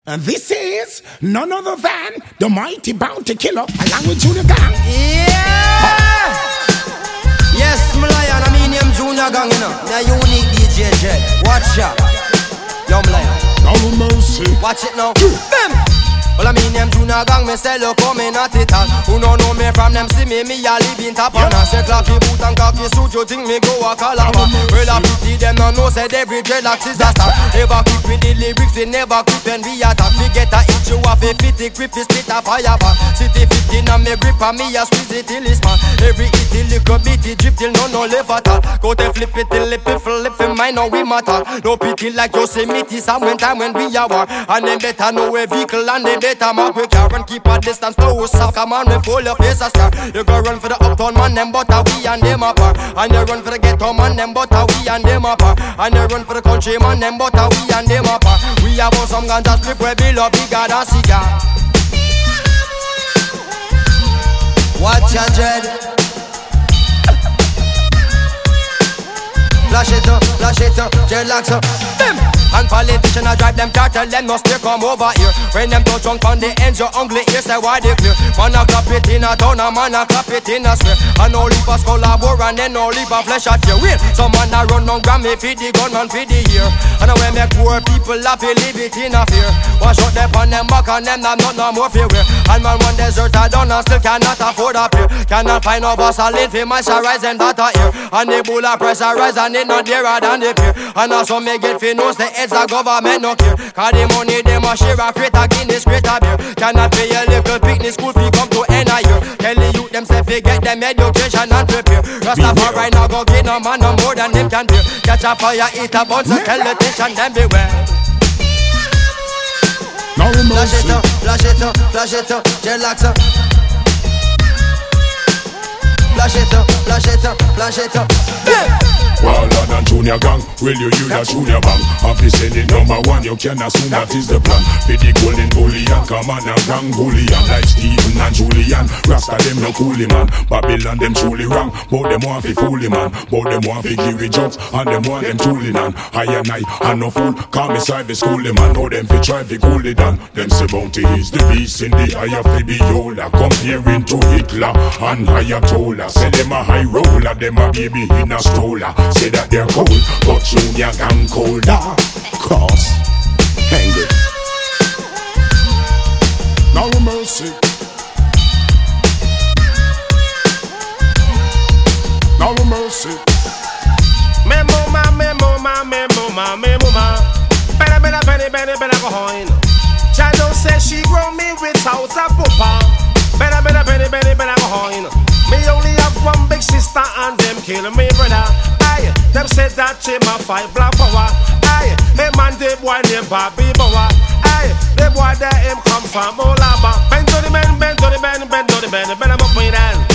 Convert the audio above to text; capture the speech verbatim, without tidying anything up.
And this is none other than the mighty Bounty Killer along with Junior Gang. Yeah! Yes, my lion, I mean him Junior Gang, you know. The unique D J Jet. Watch out. Yo, my lion. No mercy. Watch it now. Bam! Well, I mean them Junior Gang, me say look how me not it all. Who no know me from them see me, me a live in top and I say clappy boot and cocky suit, you think me go a calabar. Well, I pity them no know, said every dreadlocks is a star. Never quick with the lyrics, we never quick when we attack. We get a hit, you have a fifty grip, we split a fire bar. City fifteen and me grip and me a squeeze it till it's man. Every hit till little bit, it drip till no no left at all. Go to flip it till it flip in mine, now we matter. No pity like Yosemite, some when time when we are war. And them better know a vehicle and they better mark we car and keep a distance. No soft, come on, we pull your face a star. You go run for the uptown man, them but we and them apart. And you run for the ghetto man, them but we and them apart. And you run for the country man, them but we and them apart. We have some ganja strip where we love bigger than cigar. Watch your dread. Flash it up, flash it up, dreadlocks up. Bim! And politicians a drive them car, tell them no stay come over here. When them touch drunk on the ends, your ugly ears say why they clear. Man a clap it in a town, a man a clap it in a square. And no leave a skull a bore and then no leave a flesh at your wheel. Some man a run on Grammy for the gunman for the year. And when make poor people laugh, they leave it in a fear. Wash out them on them back and them not no more fear. And man one desert a done and still cannot afford a pair. Cannot find no Vaseline for moisturize them that a ear. And the bull a press a rise and it not dearer than the peer. And also me get fi know say it's a government no care. Cause the money them a share a crate a Guinness crate a beer. Cannot pay a little picnic school fee come to end a year. Tell the youth them say fi get them education and prepare. Rastafari now go get no man no more than them can bear. Catch a fire, eat a bunch, so tell the teacher them beware. Flash it up, flash it up, flash it up, dreadlocks up. Flash it up, flash it up, flash it up. Waller than Junior Gang, will you use that Junior Bang? After sending number one, you can assume that is the plan. For the golden bullion, come on and gang bullion. Like Stephen and Julian, Rasta them no coolie man. Babylon them truly wrong, but them want fi foolie man. But them want fi give it jokes, and them want them truly nan. I and I, and no fool, call me side fi schoolie man. Know them fi try fi cool it down. Them say Bounty is the beast in the eye of the Biola. Comparing to Hitler and Ayatollah. Say them a high roller, them a baby in a stroller. Say that they're cold, but Junior Gang colder. Cause angry. No mercy. No mercy. Me mama, me mama, me mama, me mama. Better, better, better, better, better go home. Shadow says she grow me without a papa. Better, better, better, better, better go home. Me only have one big sister and them kill me brother. Aye, them said that she my fight black power. Aye, hey man, the boy named Bobby Bower. Aye, the boy that him come from Olaba. Bend to the man, bend to the man, bend to the man, bend him up with that.